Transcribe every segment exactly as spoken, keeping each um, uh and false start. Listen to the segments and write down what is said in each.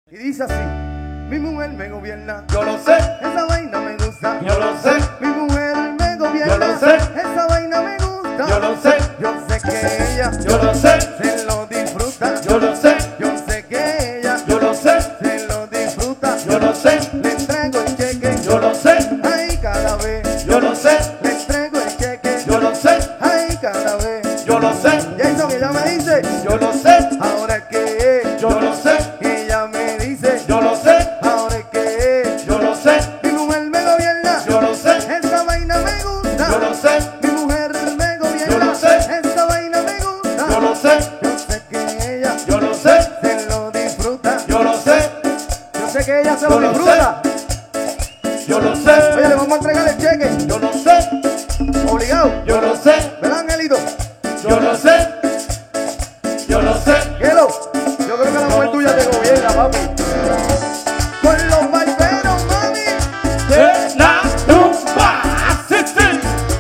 Y dice así: mi mujer me gobierna, yo lo sé, esa vaina me gusta, yo lo sé, mi mujer me gobierna, yo lo sé, esa vaina me gusta, yo lo sé, yo sé que ella, yo lo sé, se lo disfruta, yo lo sé, yo sé que ella, yo lo sé, se lo disfruta, yo lo sé, le entrego el cheque, yo lo sé, ay cada vez, yo lo sé, le entrego el cheque, yo lo sé, ay cada vez, yo lo sé, Jason, ella me dice, yo lo sé, ahora es que, yo lo sé, ella me dice, yo lo sé, ahora es que, yo lo sé, mi mujer me gobierna, yo lo sé, esa vaina me gusta, yo lo sé, mi mujer me gobierna, yo lo sé, esa vaina me gusta, yo lo sé, yo sé que ella, yo lo sé, se lo disfruta, yo lo sé, yo sé que ella se yo lo lo disfruta. yo lo sé, Oye, le vamos a entregar el cheque, yo lo sé, obligado, yo lo sé, ¿verdad, Angelito? yo lo sé, yo lo sé, Hello, yo creo que la mujer tuya te gobierna, papi. Con los barberos, mami. de la tumba, sí, sí.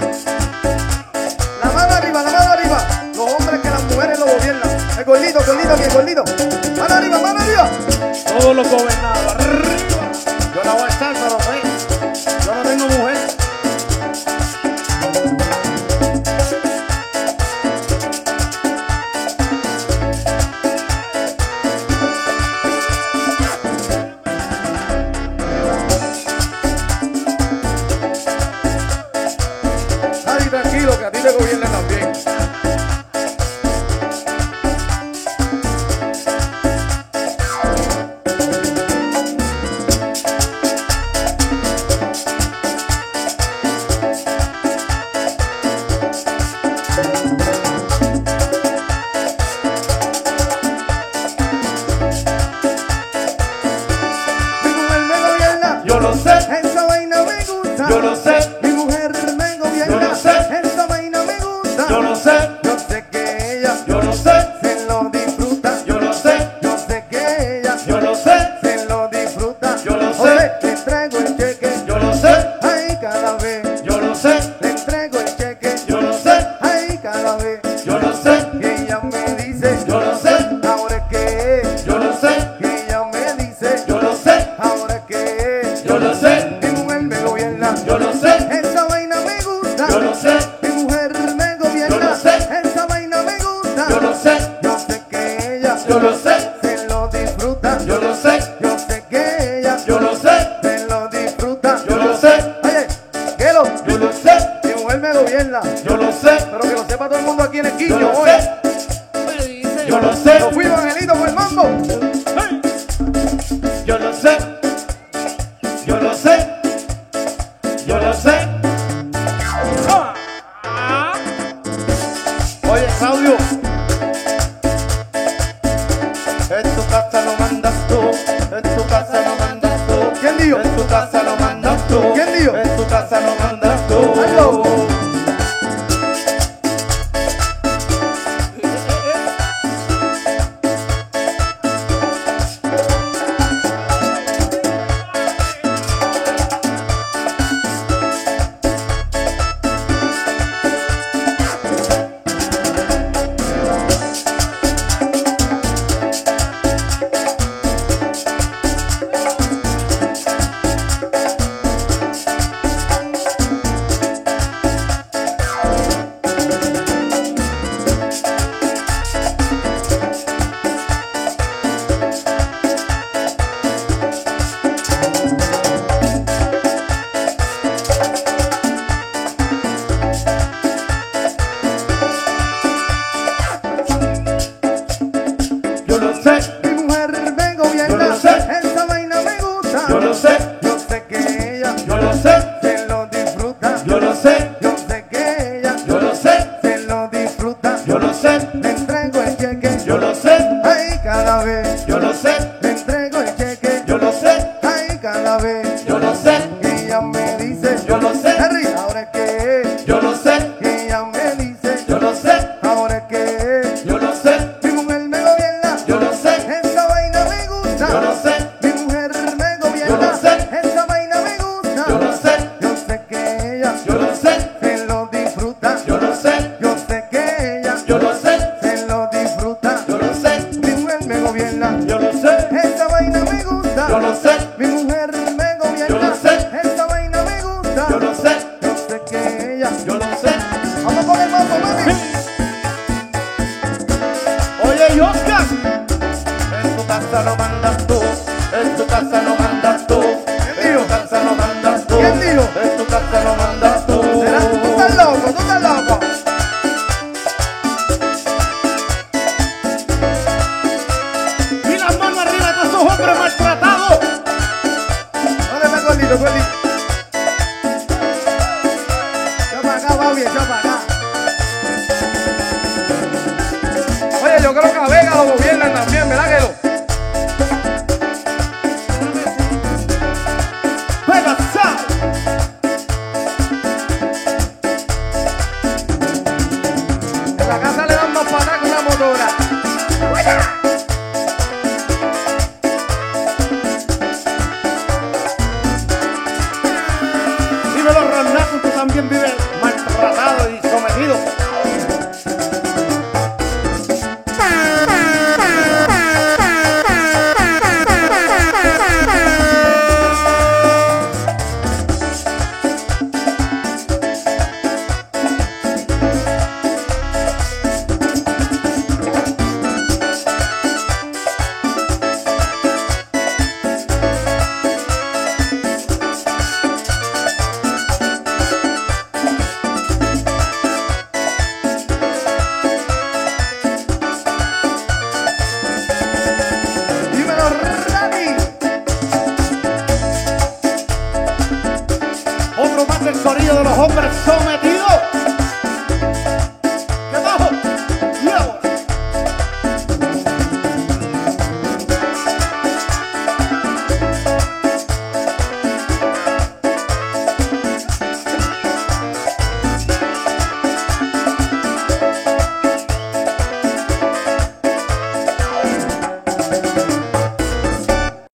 La mano arriba, la mano arriba. Los hombres que las mujeres lo gobiernan. El gordito, el gordito aquí, el gordito. Mano arriba, mano arriba. Todos los gobernados arriba. Yo la voy a estar, pero pues, yo no tengo mujer. Ay, tranquilo, que a ti te gobiernan también. Mi mujer me gobierna, Yo lo sé, esa vaina me gusta. yo lo sé, Mi mujer me gobierna, Yo lo sé. esa vaina me gusta. yo lo sé, Yo sé que ella yo lo sé, se lo disfruta. yo lo sé, Yo sé que ella yo lo sé, se lo disfruta. Yo lo sé. Oye, le entrego el cheque, yo lo sé, ay cada vez. yo lo sé, Le entrego el cheque, yo lo sé, ay cada vez. yo lo sé, Y ella me dice, yo lo sé, ahora es que, yo lo sé, y ella me dice, yo lo sé, ahora es que, yo lo sé, mi mujer me gobierna, yo lo sé, gusta. Yo lo sé, Mi mujer me gobierna. Yo lo sé. Esta vaina me gusta. yo lo sé, Yo sé que ella. yo lo sé. Vamos con el mambo, mami. Oye, y Oscar, en tu casa lo mandas tú, en tu casa lo mandas tú, en tu casa lo mandas tú, ¿Quién dijo? en tu casa lo mandas tú. ¿Será? Tú estás loco, tú estás loco. Y las manos arriba de esos hombres maltratados. ¿Dónde está gordito, gordito? Yo para acá, Bobby, yo para acá. Oye, yo creo que a Vega lo gobiernan también, ¿verdad que lo? Juega, sa. En la casa le dan más patada que una motora. Dímelo, Ronaldo, tú también vives maltratado y sometido. Dímelo, Rani. Otro más del corillo de los hombres son.